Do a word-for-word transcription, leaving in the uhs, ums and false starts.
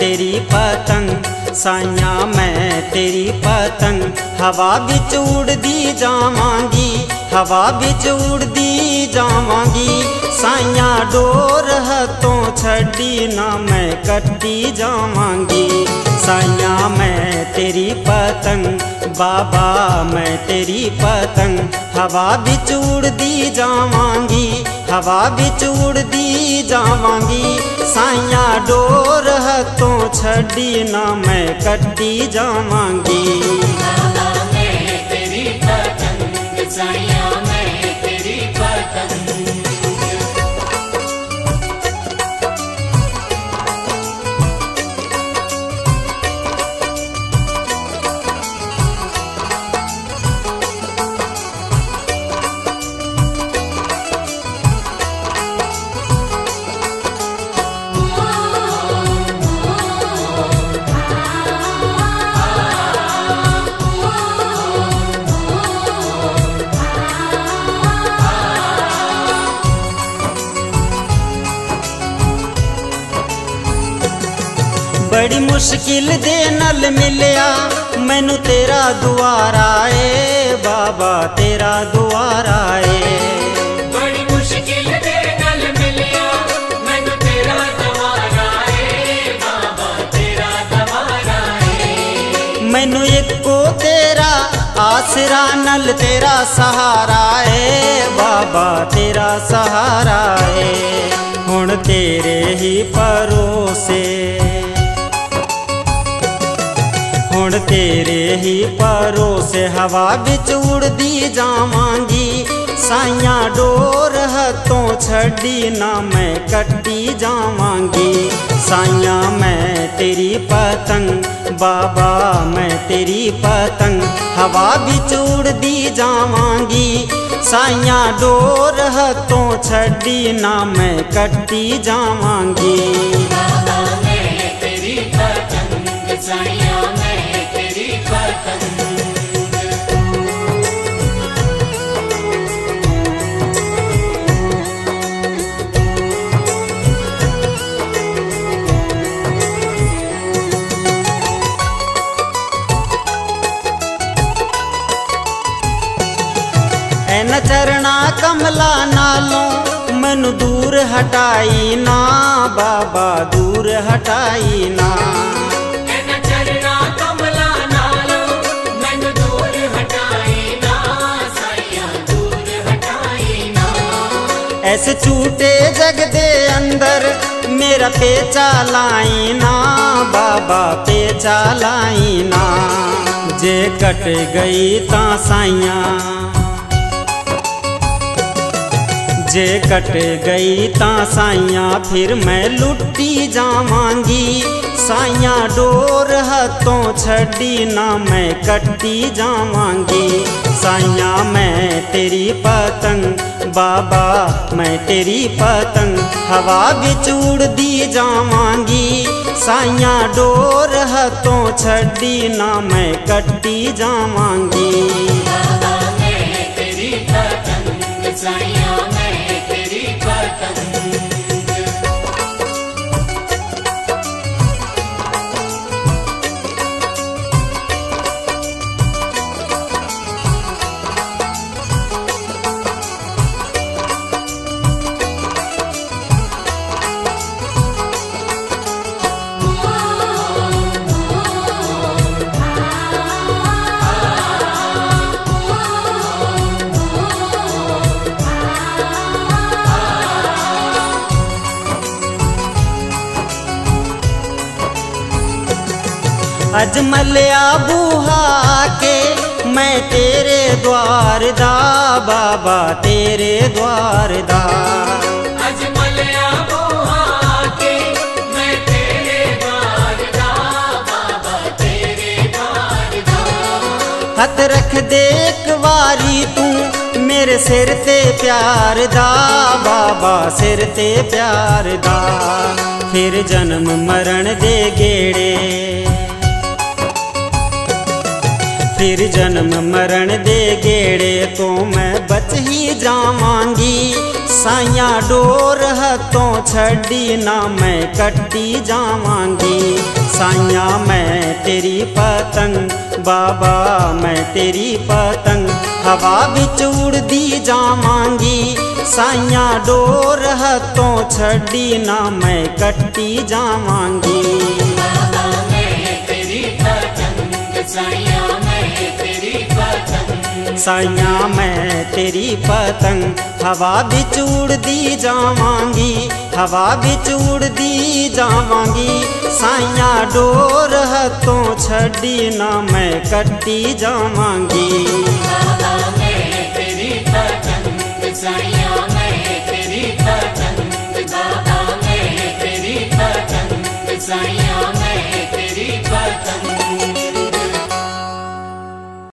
तेरी पतंग, साइया मैं तेरी पतंग। हवा बिच उड़दी जावांगी, हवा बिच उड़दी जावांगी। साइया डोर हथों छड़ी ना मैं कट्टी जावांगी। साइया मैं तेरी पतंग, बाबा मैं तेरी पतंग। हवा बिच उड़दी जावांगी, हवा बिच उड़दी जावांगी। साइया डोर हथों छड़ी ना मैं कट्टी जावांगी। बाबा मैं तेरी पतंग, साइया मैं तेरी पतंग। बड़ी मुश्किल दे नल मिलिया मैनू तेरा दुआरा ए बाबा, तेरा दुआरा ए। बड़ी मुश्किल दे नल मिलिया मैनू तेरा दुआरा ए बाबा, तेरा दुआरा ए। मैनू एको तेरा आसरा नल तेरा सहारा ए बाबा, तेरा सहारा ए। हुण तेरे ही भरोसे, हुण तेरे ही भरोसे हवा बिच उड़दी जावांगी। साइया डोर हथों छड़ी ना मैं कट्टी जावांगी। साइया मैं तेरी पतंग, बाबा मैं तेरी पतंग। हवा बिच उड़दी जावांगी। साइया डोर हथों छड़ी ना मैं कट्टी जावांगी। बाबा मैं तेरी पतंग, साइया मैं तेरी पतंग। एन चरना कमला नालों मैनू दूर हटाई ना बाबा, दूर हटाई ना। एन चरना कमला नालों मैनू दूर हटाई ना, साइया दूर हटाई ना। ऐसे झूठे जग दे अंदर मेरा पेचा लाई ना बाबा, पेचा लाई ना। जे कट गई ता साइया, जे कट गई ता साइया फिर मैं लुटी जावांगी। साइया डोर हथों छड़ी ना मैं कट्टी जावांगी। साइया मैं तेरी पतंग, बाबा मैं तेरी पतंग। हवा बिच उड़दी जावांगी। साइया डोर हथों छड़ी ना मैं कट्टी जावांगी। बाबा मैं तेरी पतंग, साइया मैं तेरी पतंग। अजमलिया बूहा के मैं तेरे द्वार दा बाबा, तेरे द्वार दा। अजमलिया बूहा के मैं तेरे द्वार दा बाबा, तेरे द्वार दा। हथ रख दे एक वारी तू मेरे सिर ते प्यार दा बाबा, सिर ते प्यार दा। फिर जन्म मरण दे गेड़े, फिर जन्म मरण दे गेड़े तो मैं बच ही जावांगी। साइया डोर हथों छड़ी ना मैं कट्टी जावांगी। साइया मैं तेरी पतंग बाबा मैं तेरी पतंग हवा बिच उड़दी जावांगी। साइया डोर हथों छड़ी ना मैं कट्टी जावांगी। बाबा मैं तेरी पतंग साइया मैं तेरी पतंग साइया मैं तेरी पतंग हवा बिच उड़दी जावांगी। हवा बिच उड़दी जावांगी। साइया डोर हथों छड़ी ना मैं कट्टी जावांगी। बाबा मैं तेरी पतंग साइया